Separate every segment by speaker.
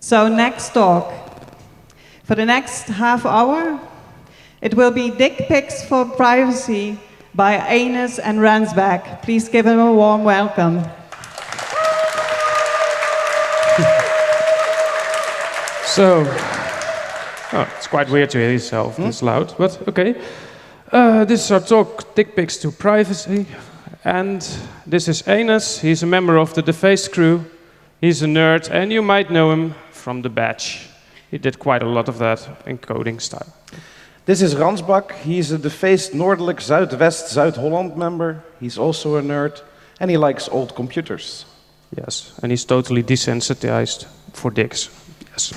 Speaker 1: So next talk. For the next half hour, it will be Dick Pics for Privacy by Enes and Ransback. Please give him a warm welcome.
Speaker 2: So, it's quite weird to hear yourself this loud, but okay. This is our talk, Dick Pics to Privacy. And this is Enes. He's a member of the Defaced crew. He's a nerd, and you might know him from The Badge. He did quite a lot of that in coding style.
Speaker 3: This is Ransbak. He's a Defaced Noordelijk Zuidwest Zuid-Holland member. He's also a nerd, and he likes old computers.
Speaker 2: Yes, and he's totally desensitized for dicks. Yes.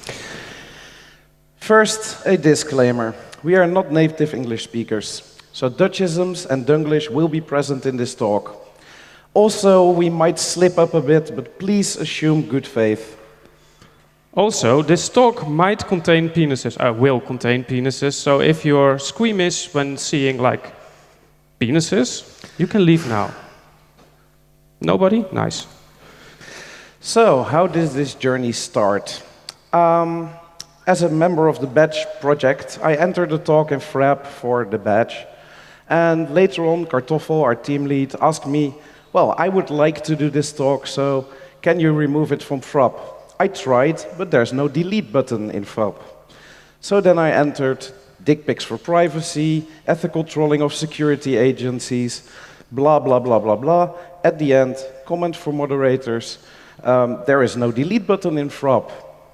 Speaker 3: First, a disclaimer. We are not native English speakers, so Dutchisms and Dunglish will be present in this talk. Also, we might slip up a bit, but please assume good faith.
Speaker 2: Also, this talk might contain penises, will contain penises, so if you're squeamish when seeing, like, penises, you can leave now. Nobody? Nice.
Speaker 3: So, how did this journey start? As a member of the Badge project, I entered the talk in Frap for the Badge, and later on, Kartoffel, our team lead, asked me, well, I would like to do this talk, so can you remove it from Frap? I tried, but there's no delete button in Frap. So then I entered Dick Pics for Privacy, ethical trolling of security agencies, blah, blah, blah, blah, blah. At the end, comment for moderators, there is no delete button in Frap.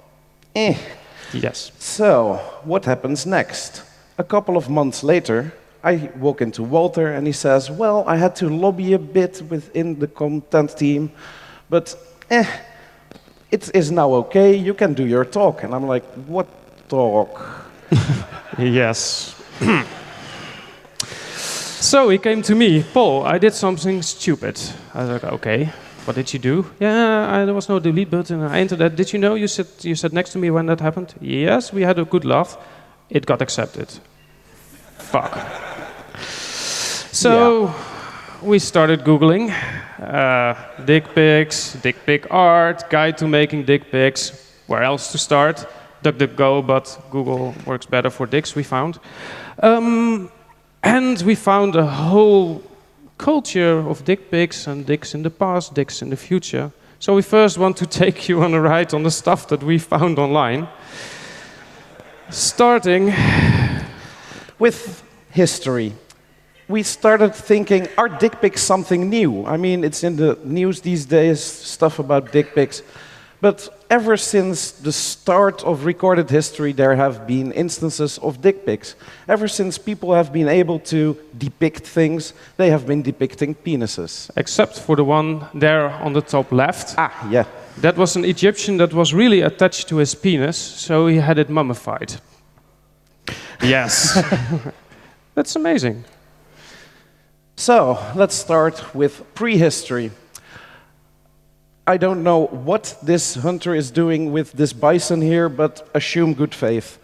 Speaker 2: Yes.
Speaker 3: So, what happens next? A couple of months later, I walk into Walter and he says, well, I had to lobby a bit within the content team, but it is now okay, you can do your talk. And I'm like, what talk?
Speaker 2: Yes. So he came to me, Paul, I did something stupid. I was like, okay, what did you do? Yeah, there was no delete button. I entered that. Did you know you sat next to me when that happened? Yes, we had a good laugh. It got accepted. Fuck. So we started Googling dick pics, dick pic art, guide to making dick pics. Where else to start? DuckDuckGo, but Google works better for dicks, we found. And we found a whole culture of dick pics and dicks in the past, dicks in the future. So we first want to take you on a ride on the stuff that we found online. Starting
Speaker 3: with history. We started thinking, are dick pics something new? I mean, it's in the news these days, stuff about dick pics. But ever since the start of recorded history, there have been instances of dick pics. Ever since people have been able to depict things, they have been depicting penises.
Speaker 2: Except for the one there on the top left.
Speaker 3: Ah, yeah.
Speaker 2: That was an Egyptian that was really attached to his penis, so he had it mummified. Yes. That's amazing.
Speaker 3: So, let's start with prehistory. I don't know what this hunter is doing with this bison here, but assume good faith.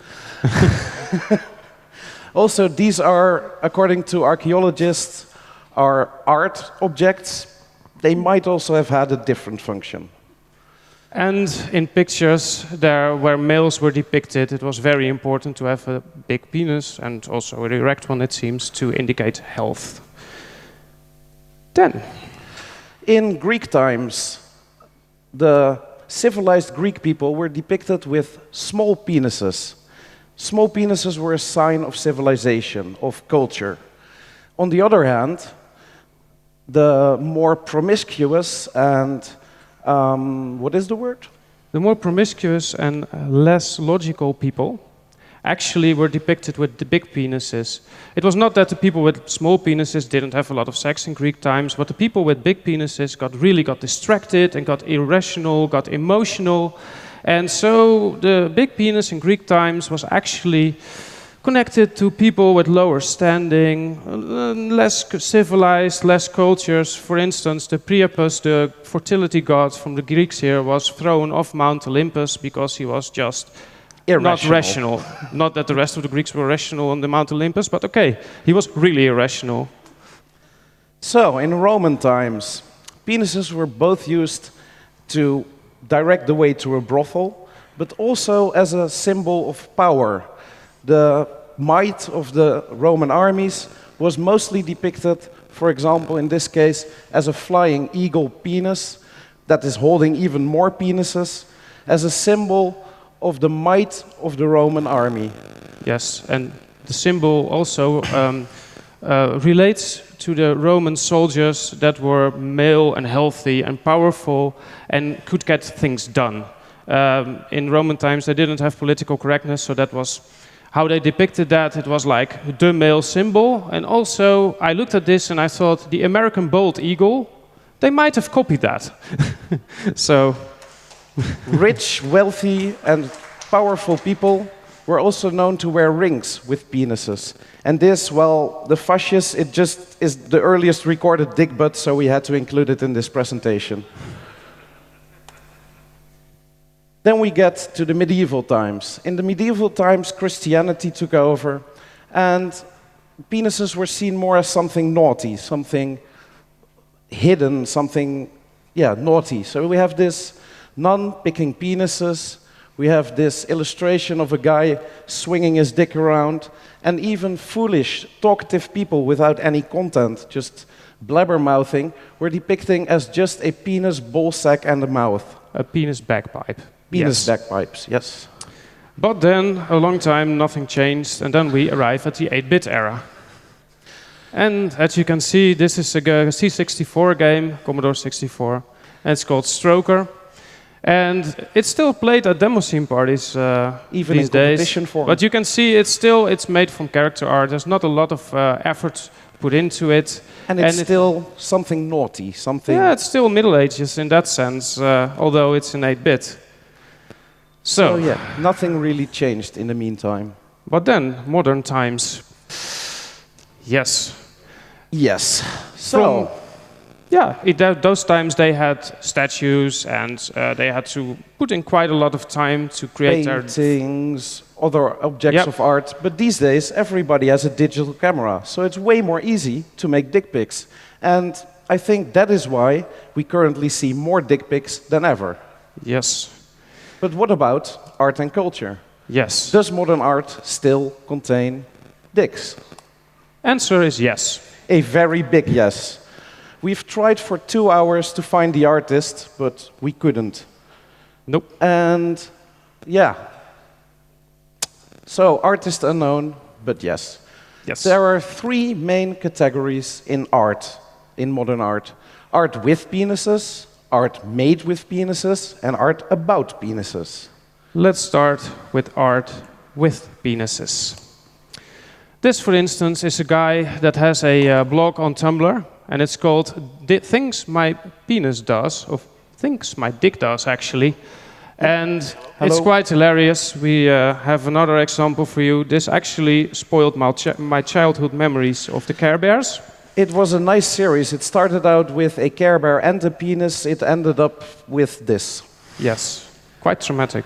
Speaker 3: Also, these are, according to archaeologists, are art objects. They might also have had a different function.
Speaker 2: And in pictures there where males were depicted, it was very important to have a big penis, and also an erect one, it seems, to indicate health. Then,
Speaker 3: in Greek times, the civilized Greek people were depicted with small penises. Small penises were a sign of civilization, of culture. On the other hand, the more promiscuous and, what is the word?
Speaker 2: The more promiscuous and less logical people actually were depicted with the big penises. It was not that the people with small penises didn't have a lot of sex in Greek times, but the people with big penises really got distracted and got irrational, got emotional. And so the big penis in Greek times was actually connected to people with lower standing, less civilized, less cultures. For instance, the Priapus, the fertility god from the Greeks here, was thrown off Mount Olympus because he was just not rational. Not that the rest of the Greeks were rational on the Mount Olympus, but okay, he was really irrational.
Speaker 3: So, in Roman times, penises were both used to direct the way to a brothel, but also as a symbol of power. The might of the Roman armies was mostly depicted, for example, in this case, as a flying eagle penis that is holding even more penises, as a symbol of the might of the Roman army.
Speaker 2: Yes, and the symbol also relates to the Roman soldiers that were male and healthy and powerful and could get things done. In Roman times, they didn't have political correctness, so that was how they depicted that. It was like the male symbol. And also, I looked at this and I thought the American bald eagle, they might have copied that. So,
Speaker 3: Rich, wealthy, and powerful people were also known to wear rings with penises. And this, well, the fascists, it just is the earliest recorded dick butt, so we had to include it in this presentation. Then we get to the medieval times. In the medieval times, Christianity took over, and penises were seen more as something naughty, something hidden, something, naughty. So we have this nun picking penises, we have this illustration of a guy swinging his dick around, and even foolish, talkative people without any content, just blabbermouthing, were depicting as just a penis, ball sack, and a mouth.
Speaker 2: a penis bagpipe.
Speaker 3: Penis
Speaker 2: Yes.
Speaker 3: bagpipes, yes.
Speaker 2: But then, a long time, nothing changed, and then we arrive at the 8-bit era. And as you can see, this is a C64 game, Commodore 64, and it's called Stroker. And it's still played at demo scene parties
Speaker 3: Even
Speaker 2: these
Speaker 3: in
Speaker 2: days.
Speaker 3: competition form.
Speaker 2: But you can see it's made from character art. There's not a lot of effort put into it.
Speaker 3: And it's
Speaker 2: and it-
Speaker 3: still something naughty, something...
Speaker 2: Yeah, it's still Middle Ages in that sense, although it's in 8-bit.
Speaker 3: So yeah, nothing really changed in the meantime.
Speaker 2: But then, modern times. Yes.
Speaker 3: Yes. So,
Speaker 2: Yeah, those times they had statues and they had to put in quite a lot of time to create their...
Speaker 3: paintings, other objects
Speaker 2: Yep.
Speaker 3: of art. But these days, everybody has a digital camera. So it's way more easy to make dick pics. And I think that is why we currently see more dick pics than ever.
Speaker 2: Yes.
Speaker 3: But what about art and culture?
Speaker 2: Yes.
Speaker 3: Does modern art still contain dicks?
Speaker 2: Answer is yes.
Speaker 3: A very big yes. We've tried for 2 hours to find the artist, but we couldn't.
Speaker 2: Nope.
Speaker 3: And yeah. So, artist unknown, but yes.
Speaker 2: Yes.
Speaker 3: There are 3 main categories in art, in modern art. Art with penises, art made with penises, and art about penises.
Speaker 2: Let's start with art with penises. This, for instance, is a guy that has a blog on Tumblr, and it's called Things My Penis Does, or Things My Dick Does, actually. And it's
Speaker 3: Hello.
Speaker 2: quite hilarious. We have another example for you. This actually spoiled my childhood memories of the Care Bears.
Speaker 3: It was a nice series. It started out with a Care Bear and a penis. It ended up with this.
Speaker 2: Yes, quite traumatic.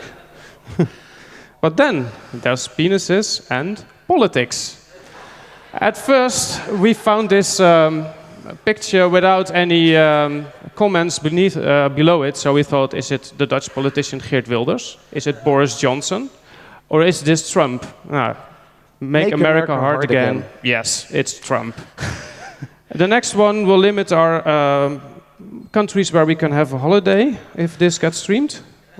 Speaker 2: But then there's penises and politics. At first, we found this picture without any comments below it. So we thought, is it the Dutch politician Geert Wilders? Is it Boris Johnson? Or is this Trump? Make America hard again. Yes, it's Trump. The next one will limit our countries where we can have a holiday if this gets streamed.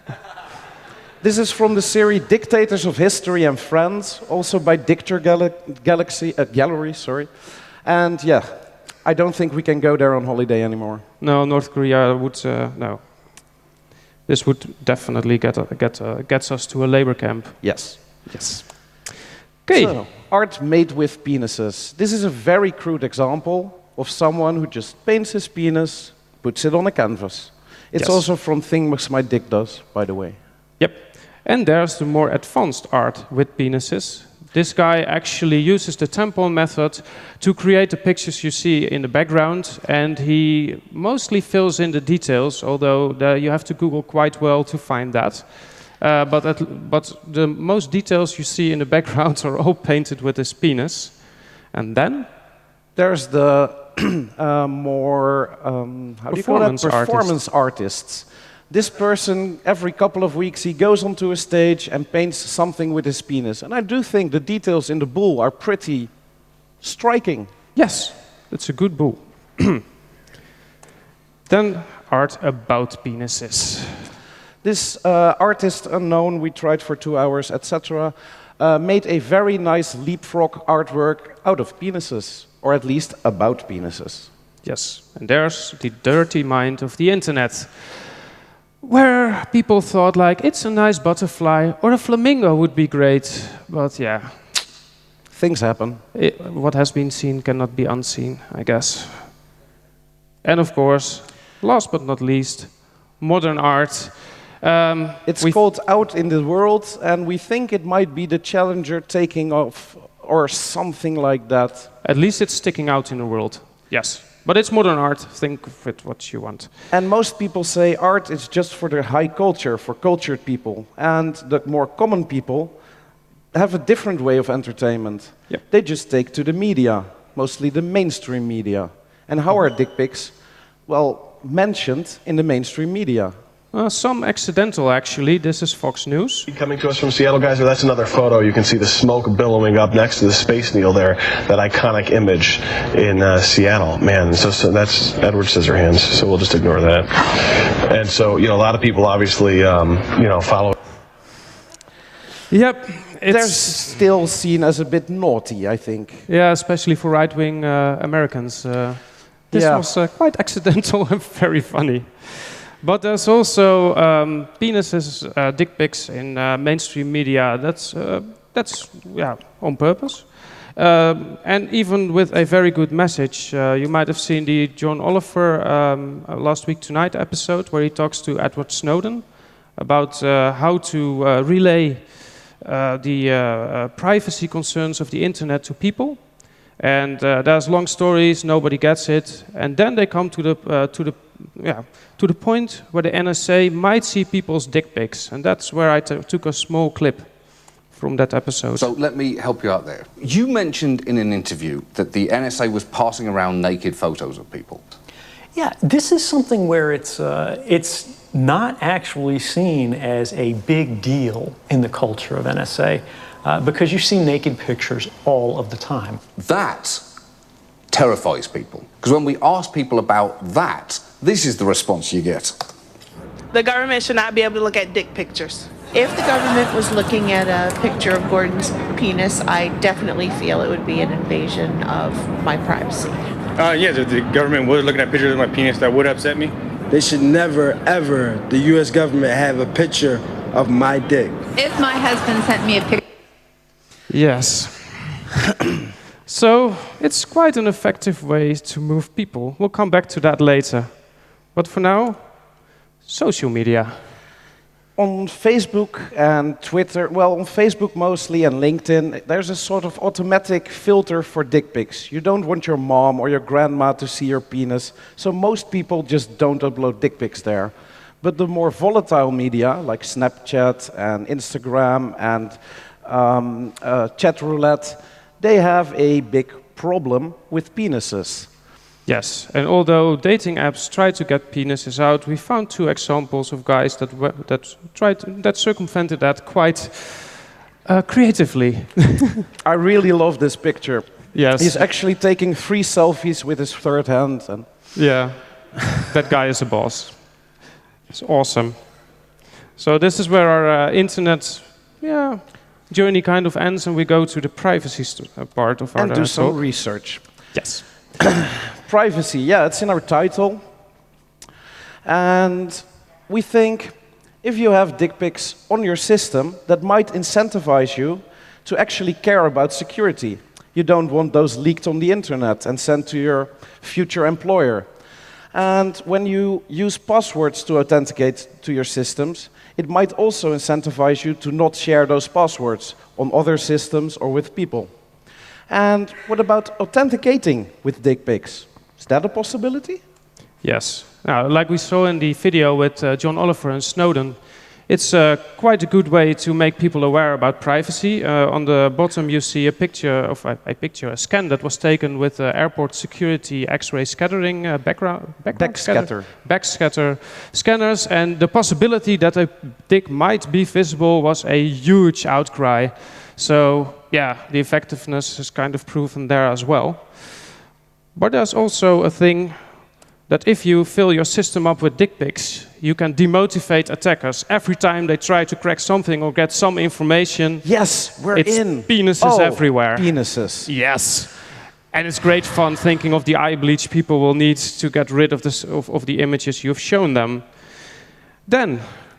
Speaker 3: This is from the series Dictators of History and Friends, also by Dictor Gallery, sorry. And yeah, I don't think we can go there on holiday anymore.
Speaker 2: No, North Korea would no. This would definitely gets us to a labor camp.
Speaker 3: Yes.
Speaker 2: Yes. Okay.
Speaker 3: So, art made with penises. This is a very crude example of someone who just paints his penis, puts it on a canvas. It's
Speaker 2: Yes.
Speaker 3: also from Things My Dick Does, by the way.
Speaker 2: Yep. And there's the more advanced art with penises. This guy actually uses the tampon method to create the pictures you see in the background, and he mostly fills in the details, although you have to Google quite well to find that. But the most details you see in the background are all painted with his penis. And then
Speaker 3: There's the more, how do you call that?
Speaker 2: Performance artists.
Speaker 3: Performance artists. this person, every couple of weeks, he goes onto a stage and paints something with his penis. And I do think the details in the bull are pretty striking.
Speaker 2: Yes, it's a good bull. Then art about penises.
Speaker 3: This artist unknown, we tried for 2 hours, etc., made a very nice leapfrog artwork out of penises, or at least about penises.
Speaker 2: Yes, and there's the dirty mind of the internet, where people thought like, it's a nice butterfly, or a flamingo would be great, but yeah.
Speaker 3: Things happen.
Speaker 2: What has been seen cannot be unseen, I guess. And of course, last but not least, modern art.
Speaker 3: It's called Out in the World, and we think it might be the Challenger taking off, or something like that.
Speaker 2: At least it's sticking out in the world, yes. But it's modern art, think of it what you want.
Speaker 3: And most people say art is just for the high culture, for cultured people. And the more common people have a different way of entertainment.
Speaker 2: Yep.
Speaker 3: They just take to the media, mostly the mainstream media. And how are dick pics? Well, mentioned in the mainstream media.
Speaker 2: Some accidental, actually. This is Fox News.
Speaker 4: Coming to us from Seattle, guys, that's another photo. You can see the smoke billowing up next to the Space Needle there, that iconic image in Seattle. Man, so that's Edward Scissorhands, so we'll just ignore that. And so, a lot of people obviously, follow.
Speaker 2: Yep.
Speaker 3: They're still seen as a bit naughty, I think.
Speaker 2: Yeah, especially for right-wing Americans. This was quite accidental and very funny. But there's also penises, dick pics in mainstream media. That's on purpose. And even with a very good message. You might have seen the John Oliver Last Week Tonight episode, where he talks to Edward Snowden about how to relay the privacy concerns of the internet to people. And there's long stories, nobody gets it, and then they come to the point where the NSA might see people's dick pics, and that's where I took a small clip from that episode.
Speaker 5: So let me help you out there. You mentioned in an interview that the NSA was passing around naked photos of people.
Speaker 6: Yeah, this is something where it's not actually seen as a big deal in the culture of NSA. Because you see naked pictures all of the time.
Speaker 5: That terrifies people. Because when we ask people about that, this is the response you get.
Speaker 7: The government should not be able to look at dick pictures.
Speaker 8: If the government was looking at a picture of Gordon's penis, I definitely feel it would be an invasion of my privacy.
Speaker 9: Yes, if the government was looking at pictures of my penis, that would upset me.
Speaker 10: They should never, ever, the U.S. government have a picture of my dick.
Speaker 11: If my husband sent me a picture.
Speaker 2: Yes. So it's quite an effective way to move people. We'll come back to that later. But for now, social media.
Speaker 3: On Facebook and Twitter, well, on Facebook mostly and LinkedIn, there's a sort of automatic filter for dick pics. You don't want your mom or your grandma to see your penis, so most people just don't upload dick pics there. But the more volatile media, like Snapchat and Instagram and chat roulette, they have a big problem with penises.
Speaker 2: Yes, and although dating apps try to get penises out, we found 2 examples of guys that circumvented that quite creatively.
Speaker 3: I really love this picture.
Speaker 2: Yes,
Speaker 3: he's actually taking 3 selfies with his third hand. And
Speaker 2: yeah, that guy is a boss. It's awesome. So this is where our internet, journey kind of ends, and we go to the privacy part of our
Speaker 3: and do some
Speaker 2: talk.
Speaker 3: research.
Speaker 2: Yes.
Speaker 3: Privacy, yeah, it's in our title. And we think if you have dick pics on your system, that might incentivize you to actually care about security. You don't want those leaked on the internet and sent to your future employer. And when you use passwords to authenticate to your systems, it might also incentivize you to not share those passwords on other systems or with people. And what about authenticating with dick pics? Is that a possibility?
Speaker 2: Yes. Now, like we saw in the video with John Oliver and Snowden, It's quite a good way to make people aware about privacy. On the bottom you see a picture of a scan that was taken with airport security X-ray scattering backscatter scanners, and the possibility that a dick might be visible was a huge outcry. So yeah, the effectiveness is kind of proven there as well. But there's also a thing that if you fill your system up with dick pics, you can demotivate attackers. Every time they try to crack something or get some information,
Speaker 3: yes, we're
Speaker 2: it's
Speaker 3: in.
Speaker 2: Penises everywhere.
Speaker 3: Penises.
Speaker 2: Yes. And it's great fun thinking of the eye bleach people will need to get rid of, of the images you've shown them. Then,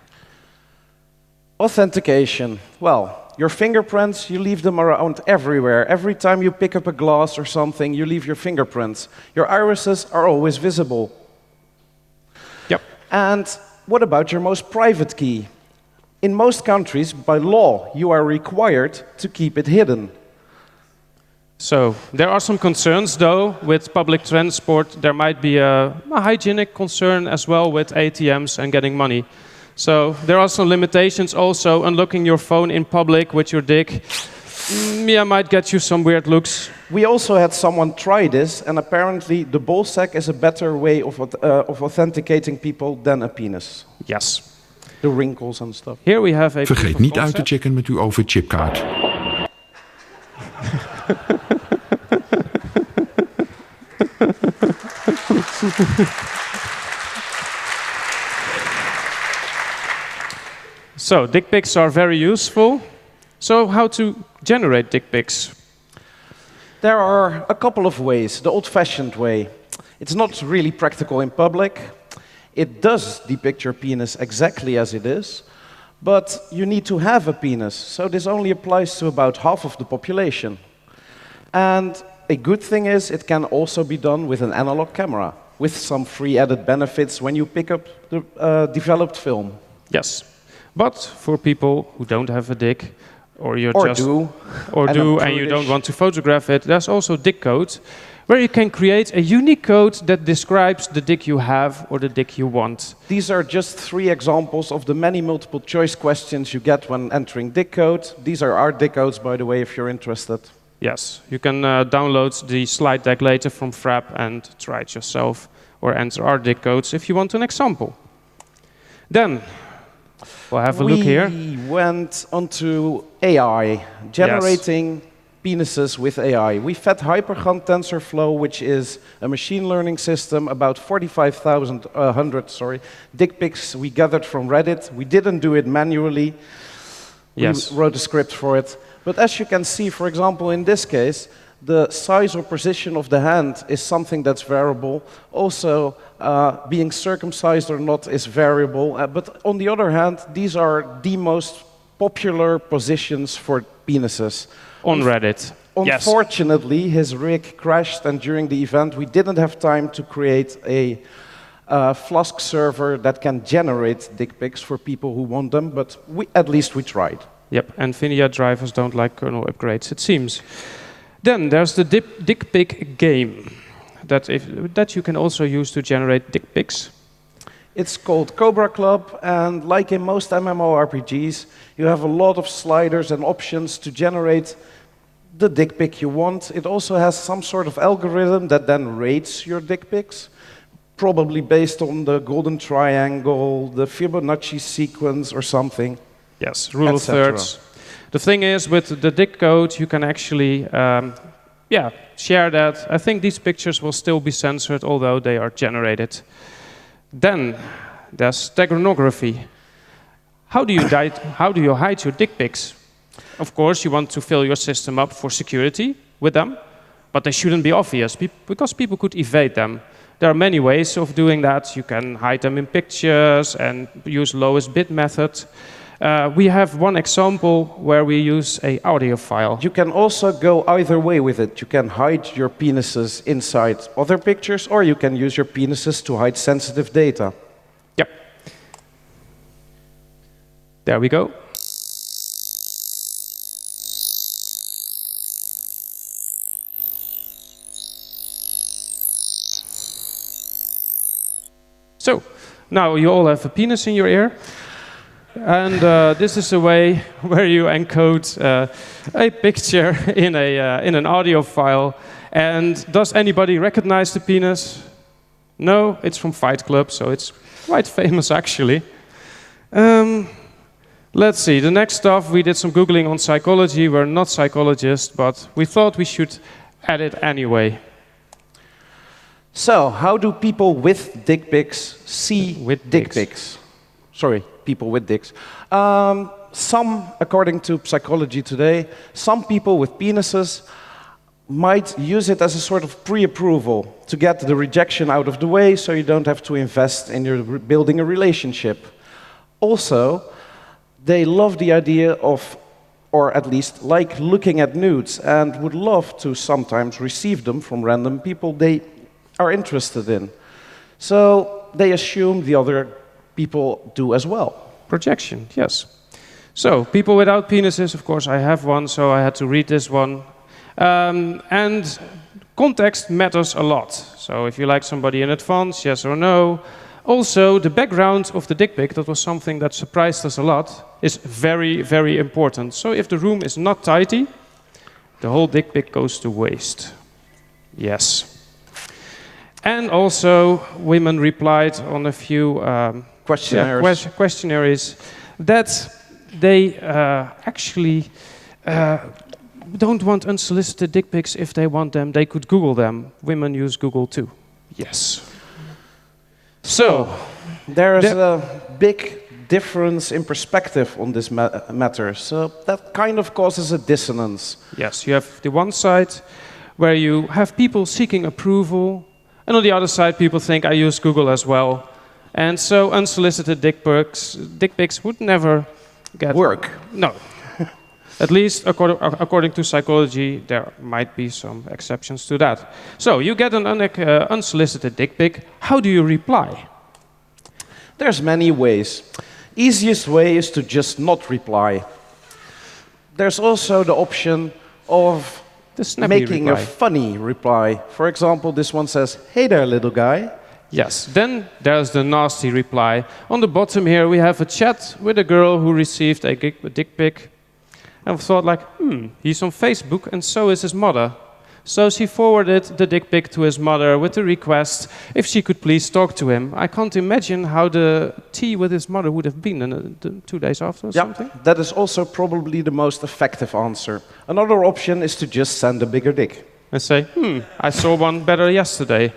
Speaker 3: authentication. Well, your fingerprints, you leave them around everywhere. Every time you pick up a glass or something, you leave your fingerprints. Your irises are always visible.
Speaker 2: Yep.
Speaker 3: And what about your most private key? In most countries, by law, you are required to keep it hidden.
Speaker 2: So, there are some concerns, though, with public transport. There might be a hygienic concern as well with ATMs and getting money. So there are some limitations also. Unlocking your phone in public with your dick, might get you some weird looks.
Speaker 3: We also had someone try this, and apparently the ballsack is a better way of authenticating people than a penis.
Speaker 2: Yes.
Speaker 3: The wrinkles and stuff.
Speaker 2: Here we have a
Speaker 12: Vergeet niet uit te checken met uw OV-chipkaart.
Speaker 2: So, dick pics are very useful. So, how to generate dick pics?
Speaker 3: There are a couple of ways. The old-fashioned way. It's not really practical in public. It does depict your penis exactly as it is, but you need to have a penis. So this only applies to about half of the population. And a good thing is it can also be done with an analog camera, with some free added benefits when you pick up the developed film.
Speaker 2: Yes. But for people who don't have a dick, or you don't want to photograph it, there's also dick code, where you can create a unique code that describes the dick you have or the dick you want.
Speaker 3: These are just 3 examples of the many multiple choice questions you get when entering dick code. These are our dick codes, by the way, if you're interested.
Speaker 2: Yes, you can download the slide deck later from Frap and try it yourself, or enter our dick codes if you want an example. Then, we'll have a look here.
Speaker 3: We went onto AI, generating penises with AI. We fed Hypergon TensorFlow, which is a machine learning system, about 45,100 dick pics we gathered from Reddit. We didn't do it manually.
Speaker 2: Yes.
Speaker 3: We wrote a script for it. But as you can see, for example, in this case, the size or position of the hand is something that's variable. Also, being circumcised or not is variable. But on the other hand, these are the most popular positions for penises.
Speaker 2: On Reddit.
Speaker 3: Unfortunately, his rig crashed, and during the event, we didn't have time to create a Flask server that can generate dick pics for people who want them, but at least we tried.
Speaker 2: Yep, NVIDIA drivers don't like kernel upgrades, it seems. Then there's the dick pic game that you can also use to generate dick pics.
Speaker 3: It's called Cobra Club, and like in most MMORPGs, you have a lot of sliders and options to generate the dick pic you want. It also has some sort of algorithm that then rates your dick pics, probably based on the golden triangle, the Fibonacci sequence or something.
Speaker 2: Yes, rule of thirds. The thing is, with the dick code, you can actually share that. I think these pictures will still be censored, although they are generated. Then there's steganography. How do you hide your dick pics? Of course, you want to fill your system up for security with them, but they shouldn't be obvious because people could evade them. There are many ways of doing that. You can hide them in pictures and use lowest bit method. We have one example where we use an audio file.
Speaker 3: You can also go either way with it. You can hide your penises inside other pictures, or you can use your penises to hide sensitive data.
Speaker 2: Yep. There we go. So, now you all have a penis in your ear. And this is a way where you encode a picture in an audio file. And does anybody recognize the penis? No, it's from Fight Club, so it's quite famous actually. Let's see, the next stuff, we did some Googling on psychology. We're not psychologists, but we thought we should add it anyway.
Speaker 3: So, how do people with dick pics see dick pics? Sorry, people with dicks. Some, according to Psychology Today, some people with penises might use it as a sort of pre-approval to get the rejection out of the way so you don't have to invest in your building a relationship. Also, they love the idea of, or at least like looking at nudes and would love to sometimes receive them from random people they are interested in. So they assume the other people do as well.
Speaker 2: Projection, yes. So, people without penises, of course, I have one, so I had to read this one. And context matters a lot. So if you like somebody in advance, yes or no. Also, the background of the dick pic, that was something that surprised us a lot, is very, very important. So if the room is not tidy, the whole dick pic goes to waste. Yes. And also, women replied on a few questionnaires that they actually don't want unsolicited dick pics. If they want them, they could Google them. Women use Google too. Yes. So,
Speaker 3: there's a big difference in perspective on this matter. So that kind of causes a dissonance.
Speaker 2: Yes, you have the one side where you have people seeking approval, and on the other side, people think I use Google as well. And so unsolicited dick pics would never
Speaker 3: work.
Speaker 2: No. At least according to psychology, there might be some exceptions to that. So you get an unsolicited dick pic. How do you reply?
Speaker 3: There's many ways. Easiest way is to just not reply. There's also the option of making a funny reply. For example, this one says, "Hey there, little guy."
Speaker 2: Yes, then there's the nasty reply. On the bottom here, we have a chat with a girl who received a dick pic. And thought like, he's on Facebook and so is his mother. So she forwarded the dick pic to his mother with the request if she could please talk to him. I can't imagine how the tea with his mother would have been in 2 days after or something.
Speaker 3: That is also probably the most effective answer. Another option is to just send a bigger dick.
Speaker 2: And say, I saw one better yesterday.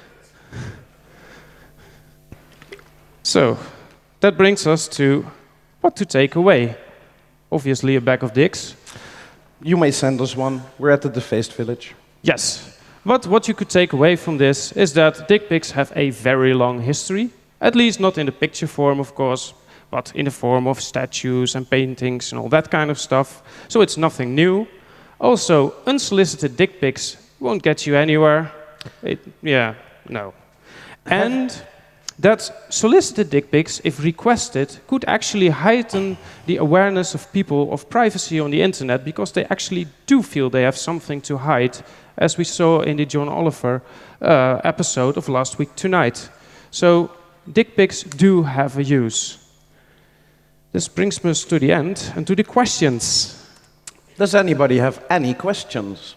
Speaker 2: So, that brings us to what to take away. Obviously a bag of dicks.
Speaker 3: You may send us one. We're at the Defaced Village.
Speaker 2: Yes. But what you could take away from this is that dick pics have a very long history. At least not in the picture form, of course, but in the form of statues and paintings and all that kind of stuff. So it's nothing new. Also, unsolicited dick pics won't get you anywhere. No. And that solicited dick pics, if requested, could actually heighten the awareness of people of privacy on the internet, because they actually do feel they have something to hide, as we saw in the John Oliver episode of Last Week Tonight. So dick pics do have a use. This brings us to the end and to the questions.
Speaker 3: Does anybody have any questions?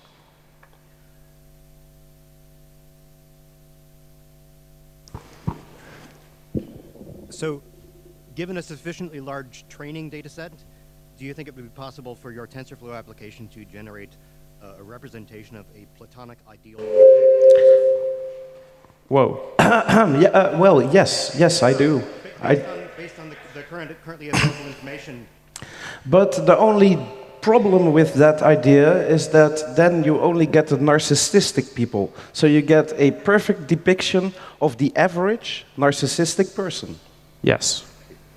Speaker 13: So, given a sufficiently large training data set, do you think it would be possible for your TensorFlow application to generate a representation of a platonic ideal?
Speaker 2: Whoa.
Speaker 3: Well, yes, I do.
Speaker 13: Based on the currently available information.
Speaker 3: But the only problem with that idea is that then you only get the narcissistic people. So you get a perfect depiction of the average narcissistic person.
Speaker 2: Yes.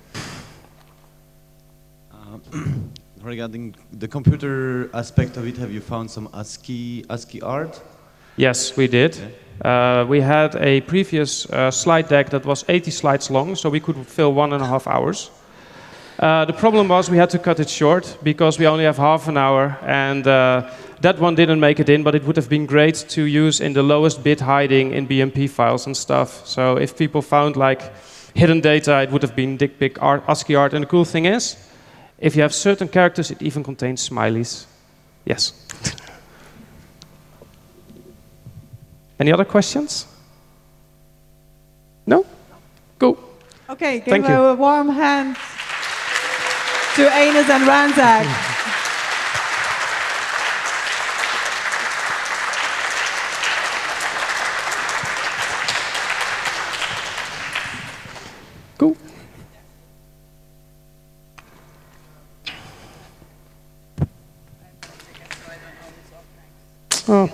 Speaker 14: Regarding the computer aspect of it, have you found some ASCII art?
Speaker 2: Yes, we did. We had a previous slide deck that was 80 slides long, so we could fill 1.5 hours. The problem was we had to cut it short because we only have half an hour, and that one didn't make it in, but it would have been great to use in the lowest bit hiding in BMP files and stuff. So if people found like hidden data, it would have been dick pic art, ASCII art. And the cool thing is, if you have certain characters, it even contains smileys. Yes. Any other questions? No? Go.
Speaker 1: Okay, give
Speaker 2: Thank you.
Speaker 1: a warm hand to Enes and Ranzak.
Speaker 2: Go. Oh.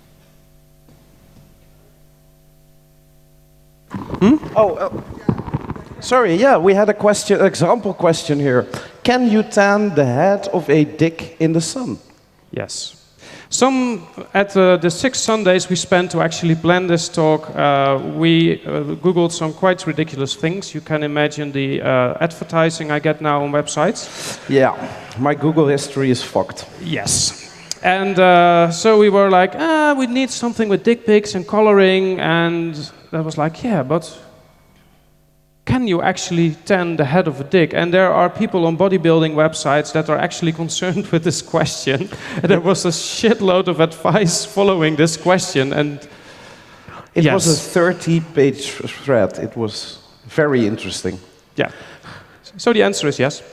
Speaker 3: Sorry, yeah, we had a question, example question here. Can you tan the head of a dick in the sun?
Speaker 2: Yes. At the 6 Sundays we spent to actually plan this talk, we Googled some quite ridiculous things. You can imagine the advertising I get now on websites.
Speaker 3: Yeah, my Google history is fucked.
Speaker 2: Yes. And so we were like, we need something with dick pics and coloring, and that was like, yeah, but can you actually tan the head of a dick? And there are people on bodybuilding websites that are actually concerned with this question. And there was a shitload of advice following this question. And
Speaker 3: it
Speaker 2: yes.
Speaker 3: was a 30-page thread. It was very interesting.
Speaker 2: Yeah. So the answer is yes.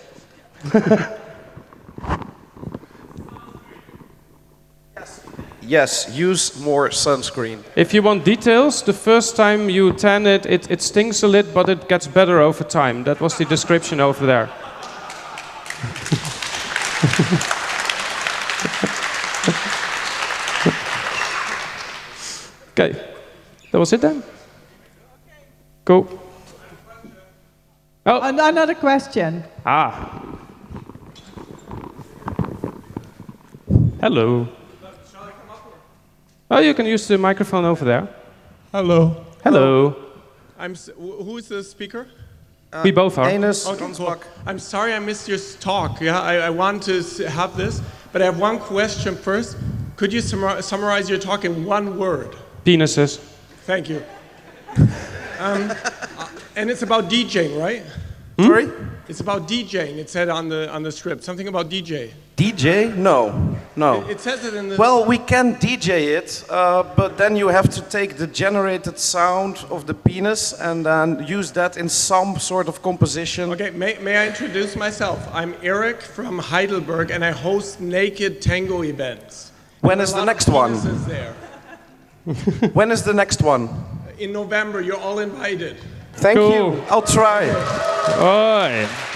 Speaker 3: Yes, use more sunscreen.
Speaker 2: If you want details, the first time you tan it, it stings a little, but it gets better over time. That was the description over there. Okay, that was it then? Go. Oh.
Speaker 1: Another question.
Speaker 2: Ah. Hello. Oh, you can use the microphone over there.
Speaker 15: Hello.
Speaker 2: Hello.
Speaker 15: Who's the speaker?
Speaker 2: We both are.
Speaker 3: Enes,
Speaker 15: okay, cool. I'm sorry I missed your talk. Yeah, I want to have this, but I have one question first. Could you summarize your talk in one word?
Speaker 2: Penises.
Speaker 15: Thank you. And it's about DJing, right?
Speaker 3: Sorry?
Speaker 15: It's about DJing. It said on the script something about DJ.
Speaker 3: DJ? No.
Speaker 15: It says it in the.
Speaker 3: Well, we can DJ it, but then you have to take the generated sound of the penis and then use that in some sort of composition.
Speaker 15: Okay, may I introduce myself? I'm Eric from Heidelberg, and I host naked tango events.
Speaker 3: When is the next one?
Speaker 15: There.
Speaker 3: When is the next one?
Speaker 15: In November. You're all invited.
Speaker 3: Thank you. I'll try.
Speaker 2: Oi.